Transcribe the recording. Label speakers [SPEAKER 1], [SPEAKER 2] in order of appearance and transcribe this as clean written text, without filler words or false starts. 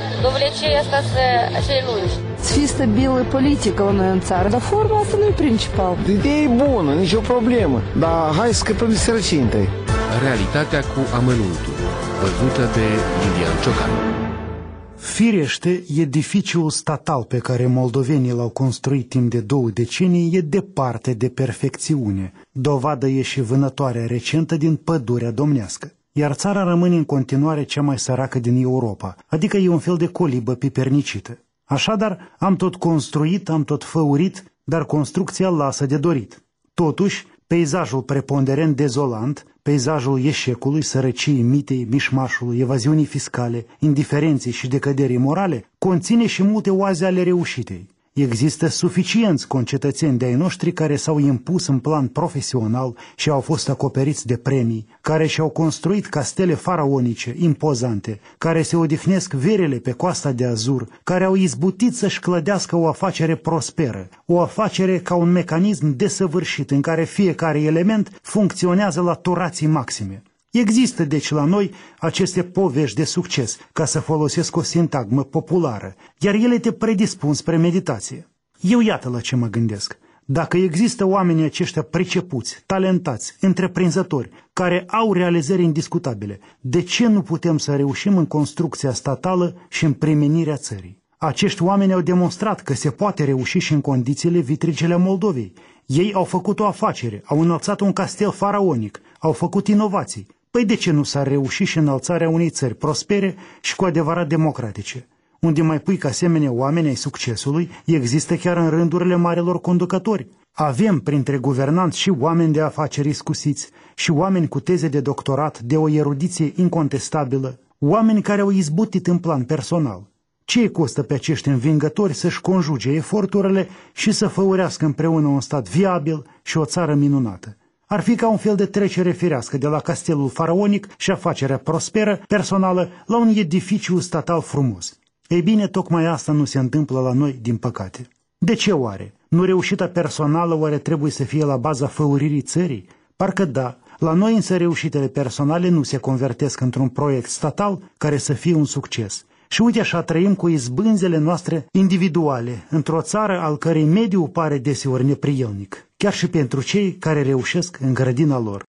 [SPEAKER 1] Довлече asta să-i lungi.
[SPEAKER 2] Să fie stabilă politică la noi în țară, dar forma asta nu e principal.
[SPEAKER 3] Ideea e bună, nicio problemă, dar hai să scăpăm de sărăcie întâi.
[SPEAKER 4] Realitatea cu amănuntul, văzută de Lilian Ciocan.
[SPEAKER 5] Firește, edificiul statal pe care moldovenii l-au construit timp de 2 decenii e departe de perfecțiune. Dovadă e și vânătoarea recentă din Pădurea Domnească. Iar țara rămâne în continuare cea mai săracă din Europa, adică e un fel de colibă pipernicită. Așadar, am tot construit, am tot făurit, dar construcția lasă de dorit. Totuși, peisajul preponderent dezolant, peisajul eșecului, sărăciei, mitei, mișmașului, evaziunii fiscale, indiferenței și decăderii morale, conține și multe oaze ale reușitei. Există suficienți concetățeni de-ai noștri care s-au impus în plan profesional și au fost acoperiți de premii, care și-au construit castele faraonice, impozante, care se odihnesc verele pe coasta de Azur, care au izbutit să-și clădească o afacere prosperă, o afacere ca un mecanism desăvârșit în care fiecare element funcționează la turații maxime. Există deci la noi aceste povești de succes, ca să folosesc o sintagmă populară, iar ele te predispun spre meditație. Eu iată la ce mă gândesc. Dacă există oamenii aceștia pricepuți, talentați, întreprinzători, care au realizări indiscutabile, de ce nu putem să reușim în construcția statală și în primenirea țării? Acești oameni au demonstrat că se poate reuși și în condițiile vitrigele a Moldovei. Ei au făcut o afacere, au înălțat un castel faraonic, au făcut inovații. Păi de ce nu s-ar reuși și înălțarea unei țări prospere și cu adevărat democratice? Unde mai pui că asemenea oameni ai succesului există chiar în rândurile marilor conducători. Avem printre guvernanți și oameni de afaceri iscusiți, și oameni cu teze de doctorat de o erudiție incontestabilă, oameni care au izbutit în plan personal. Ce îi costă pe acești învingători să-și conjuge eforturile și să făurească împreună un stat viabil și o țară minunată? Ar fi ca un fel de trecere firească de la castelul faraonic și afacerea prosperă, personală, la un edificiu statal frumos. Ei bine, tocmai asta nu se întâmplă la noi, din păcate. De ce oare? Nu reușita personală oare trebuie să fie la baza făuririi țării? Parcă da. La noi însă reușitele personale nu se convertesc într-un proiect statal care să fie un succes. Și uite așa trăim cu izbânzele noastre individuale, într-o țară al cărei mediu pare deseori neprielnic, chiar și pentru cei care reușesc în grădina lor.